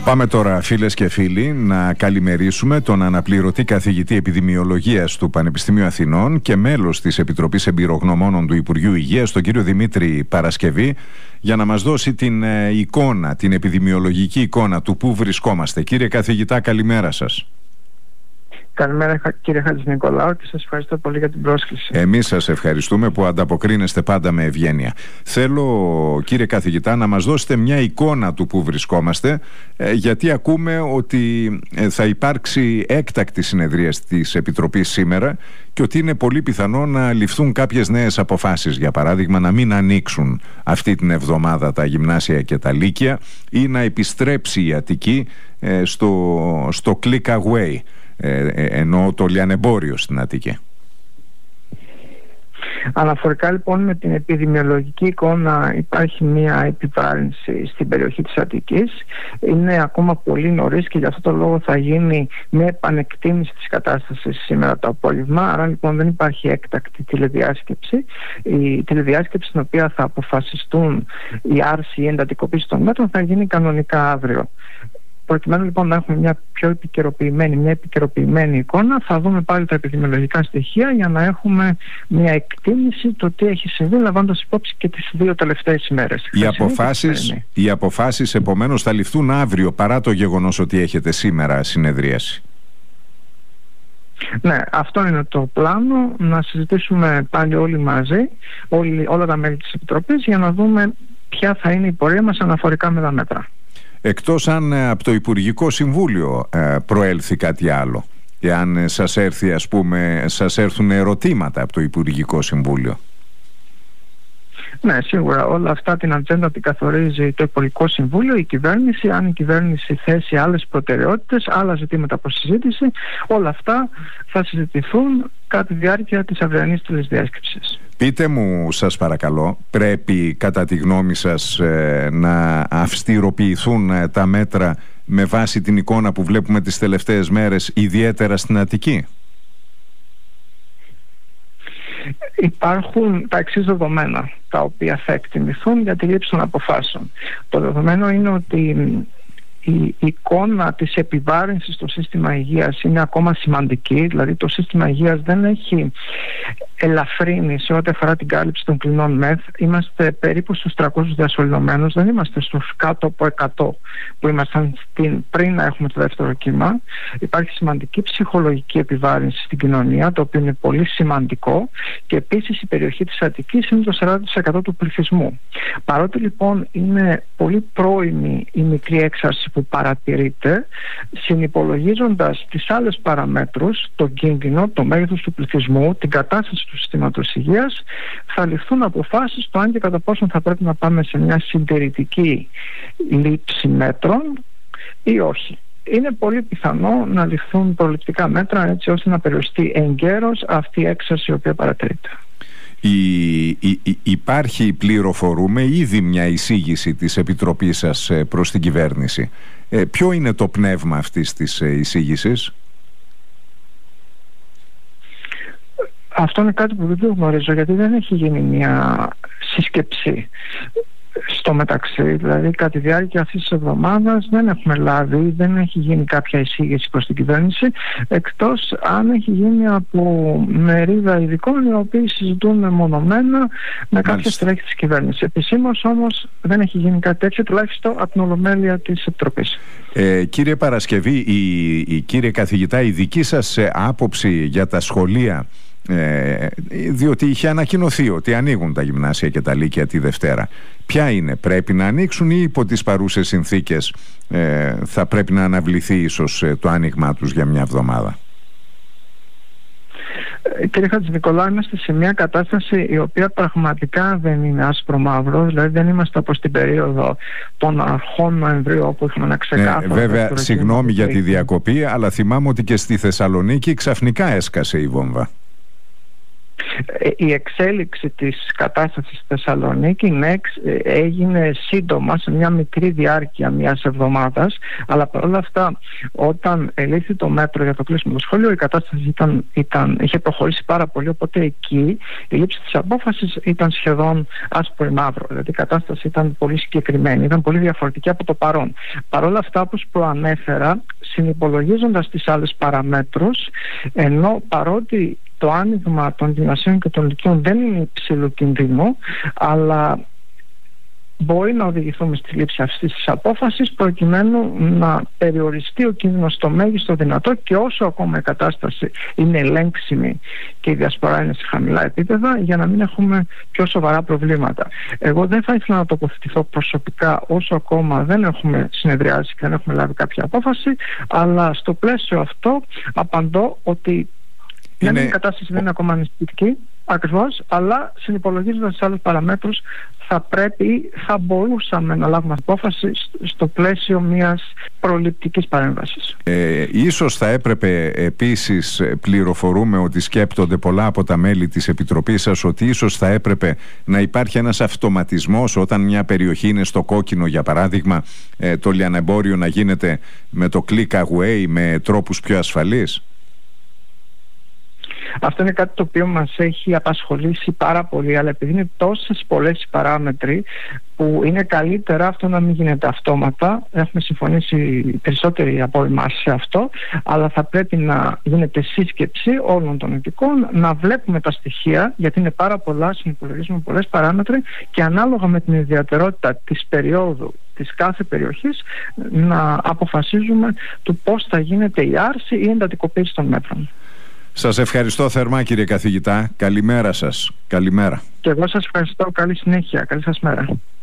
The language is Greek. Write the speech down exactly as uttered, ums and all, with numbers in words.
Πάμε τώρα, φίλες και φίλοι, να καλημερίσουμε τον αναπληρωτή καθηγητή επιδημιολογίας του Πανεπιστημίου Αθηνών και μέλος της Επιτροπής Εμπειρογνωμόνων του Υπουργείου Υγείας, τον κύριο Δημήτρη Παρασκευή, για να μας δώσει την ε, εικόνα, την επιδημιολογική εικόνα του πού βρισκόμαστε. Κύριε καθηγητά, καλημέρα σας. Καλημέρα κύριε Χατζηνικολάου και σας ευχαριστώ πολύ για την πρόσκληση. Εμείς σας ευχαριστούμε που ανταποκρίνεστε πάντα με ευγένεια. Θέλω, κύριε καθηγητά, να μας δώσετε μια εικόνα του που βρισκόμαστε, γιατί ακούμε ότι θα υπάρξει έκτακτη συνεδρία της Επιτροπής σήμερα και ότι είναι πολύ πιθανό να ληφθούν κάποιες νέες αποφάσεις. Για παράδειγμα, να μην ανοίξουν αυτή την εβδομάδα τα γυμνάσια και τα λύκεια ή να επιστρέψει η Αττική στο, στο click away. Ε, εννοώ το λιανεμπόριο στην Αττική. Αναφορικά λοιπόν με την επιδημιολογική εικόνα, υπάρχει μια επιβάρυνση στην περιοχή της Αττικής. Είναι ακόμα πολύ νωρίς και γι' αυτό το λόγο θα γίνει μια επανεκτίμηση της κατάστασης σήμερα το απόγευμα. Άρα λοιπόν δεν υπάρχει έκτακτη τηλεδιάσκεψη. Η τηλεδιάσκεψη στην οποία θα αποφασιστούν η άρση ή η εντατικοποίηση των μέτρων θα γίνει κανονικά αύριο. Προκειμένου λοιπόν να έχουμε μια πιο επικαιροποιημένη, μια επικαιροποιημένη εικόνα, θα δούμε πάλι τα επιδημιολογικά στοιχεία για να έχουμε μια εκτίμηση το τι έχει συμβεί, λαμβάνοντας υπόψη και τις δύο τελευταίες ημέρες. Οι αποφάσεις, οι αποφάσεις επομένως θα ληφθούν αύριο, παρά το γεγονός ότι έχετε σήμερα συνεδρίαση. Ναι, αυτό είναι το πλάνο, να συζητήσουμε πάλι όλοι μαζί, όλοι, όλα τα μέλη της Επιτροπής, για να δούμε ποια θα είναι η πορεία μας αναφορικά με τα μέτρα. Εκτός αν από το Υπουργικό Συμβούλιο ε, προέλθει κάτι άλλο και αν σας έρθει, ας πούμε, σας έρθουν ερωτήματα από το Υπουργικό Συμβούλιο. Ναι, σίγουρα όλα αυτά την ατζέντα την καθορίζει το Υπουργικό Συμβούλιο, η κυβέρνηση. Αν η κυβέρνηση θέσει άλλες προτεραιότητες, άλλα ζητήματα προς συζήτηση, όλα αυτά θα συζητηθούν κατά τη διάρκεια της αυριανής τηλεδιάσκεψης. Πείτε μου, σας παρακαλώ, πρέπει κατά τη γνώμη σας ε, να αυστηροποιηθούν ε, τα μέτρα με βάση την εικόνα που βλέπουμε τις τελευταίες μέρες, ιδιαίτερα στην Αττική? Υπάρχουν τα εξής δεδομένα τα οποία θα εκτιμηθούν για τη λήψη των αποφάσεων. Το δεδομένο είναι ότι η εικόνα της επιβάρυνσης στο σύστημα υγείας είναι ακόμα σημαντική, δηλαδή το σύστημα υγείας δεν έχει ελαφρύνει σε ό,τι αφορά την κάλυψη των κλινών ΜΕΘ. Είμαστε περίπου στους τριακόσιους διασωληνωμένους, δεν είμαστε στους κάτω από εκατό που ήμασταν στην, πριν να έχουμε το δεύτερο κύμα. Υπάρχει σημαντική ψυχολογική επιβάρυνση στην κοινωνία, το οποίο είναι πολύ σημαντικό, και επίσης η περιοχή της Αττικής είναι το σαράντα τοις εκατό του πληθυσμού. Παρότι λοιπόν είναι πολύ πρώιμη η μικρή έξαρση που παρατηρείται, συνυπολογίζοντας τις άλλες παραμέτρους, τον κίνδυνο, το μέγεθος του πληθυσμού, την κατάσταση του συστήματος υγείας, θα ληφθούν αποφάσεις το αν και κατά πόσον θα πρέπει να πάμε σε μια συντηρητική λήψη μέτρων ή όχι. Είναι πολύ πιθανό να ληφθούν προληπτικά μέτρα έτσι ώστε να περιοριστεί εγκαίρως αυτή η έξαρση η οποία παρατηρείται. Η, η, η, υπάρχει, πληροφορούμε, ήδη μια εισήγηση της Επιτροπής σας προς την κυβέρνηση. Ε, ποιο είναι το πνεύμα αυτής της εισήγησης? Αυτό είναι κάτι που δεν το γνωρίζω, γιατί δεν έχει γίνει μια σύσκεψη στο μεταξύ. Δηλαδή κατά τη διάρκεια αυτής της εβδομάδας δεν έχουμε λάβει, δεν έχει γίνει κάποια εισήγηση προς την κυβέρνηση, εκτός αν έχει γίνει από μερίδα ειδικών οι οποίοι συζητούν μεμονωμένα με κάποια στελέχη της κυβέρνησης. Επισήμως όμως δεν έχει γίνει κάτι τέτοιο, τουλάχιστον από την Ολομέλεια της Επιτροπής. Ε, κύριε Παρασκευή, η, η, κύριε καθηγητά, η δική σας άποψη για τα σχολεία, Ε, διότι είχε ανακοινωθεί ότι ανοίγουν τα γυμνάσια και τα λύκεια τη Δευτέρα, ποια είναι? Πρέπει να ανοίξουν ή υπό τις παρούσες συνθήκες ε, θα πρέπει να αναβληθεί ίσως ε, το άνοιγμά τους για μια εβδομάδα? Ε, κύριε Χατζηνικολάου, είμαστε σε μια κατάσταση η οποία πραγματικά δεν είναι άσπρο μαύρο, δηλαδή δεν είμαστε όπως την περίοδο των αρχών Νοεμβρίου όπου είχαμε ένα ξεκάθαρο. Ναι, βέβαια, συγγνώμη για τη διακοπή, αλλά θυμάμαι ότι και στη Θεσσαλονίκη ξαφνικά έσκασε η βόμβα. Η εξέλιξη της κατάστασης στη Θεσσαλονίκη ναι, έγινε σύντομα, σε μια μικρή διάρκεια μιας εβδομάδας, αλλά παρόλα αυτά όταν ελήφθη το μέτρο για το κλείσιμο του σχολείου, η κατάσταση ήταν, ήταν, είχε προχωρήσει πάρα πολύ, οπότε εκεί η λήψη της απόφασης ήταν σχεδόν άσπρο ή μαύρο, δηλαδή η κατάσταση ήταν πολύ συγκεκριμένη, ήταν πολύ διαφορετική από το παρόν. Παρόλα αυτά, όπως προανέφερα, συνυπολογίζοντας τις άλλες παραμέτρους, ενώ παρότι το άνοιγμα των γυμνασίων και των λυκείων δεν είναι υψηλού κινδύνου, αλλά μπορεί να οδηγηθούμε στη λήψη αυτής της απόφασης προκειμένου να περιοριστεί ο κίνδυνος στο μέγιστο δυνατό και όσο ακόμα η κατάσταση είναι ελέγξιμη και η διασπορά είναι σε χαμηλά επίπεδα, για να μην έχουμε πιο σοβαρά προβλήματα. Εγώ δεν θα ήθελα να τοποθετηθώ προσωπικά όσο ακόμα δεν έχουμε συνεδριάσει και δεν έχουμε λάβει κάποια απόφαση, αλλά στο πλαίσιο αυτό απαντώ ότι είναι... η κατάσταση δεν είναι ακόμα ανησυχητική, ακριβώς, αλλά συνυπολογίζοντας τις άλλες παραμέτρους θα πρέπει, θα μπορούσαμε να λάβουμε απόφαση στο πλαίσιο μιας προληπτικής παρέμβασης. Ε, ίσως θα έπρεπε επίσης, πληροφορούμε ότι σκέπτονται πολλά από τα μέλη της Επιτροπής σας, ότι ίσως θα έπρεπε να υπάρχει ένας αυτοματισμός όταν μια περιοχή είναι στο κόκκινο, για παράδειγμα, ε, το λιανεμπόριο να γίνεται με το click away, με τρόπους πιο ασφαλείς. Αυτό είναι κάτι το οποίο μας έχει απασχολήσει πάρα πολύ, αλλά επειδή είναι τόσες πολλές οι παράμετροι που είναι καλύτερα αυτό να μην γίνεται αυτόματα. Έχουμε συμφωνήσει περισσότεροι από εμάς σε αυτό, αλλά θα πρέπει να γίνεται σύσκεψη όλων των ειδικών, να βλέπουμε τα στοιχεία, γιατί είναι πάρα πολλά, συνυπολογίζουμε πολλές παράμετροι και ανάλογα με την ιδιαιτερότητα της περίοδου της κάθε περιοχής να αποφασίζουμε του πώς θα γίνεται η άρση ή η εντατικοποίηση των μέτρων. Σας ευχαριστώ θερμά, κύριε καθηγητά. Καλημέρα σας. Καλημέρα. Και εγώ σας ευχαριστώ. Καλή συνέχεια. Καλή σας μέρα.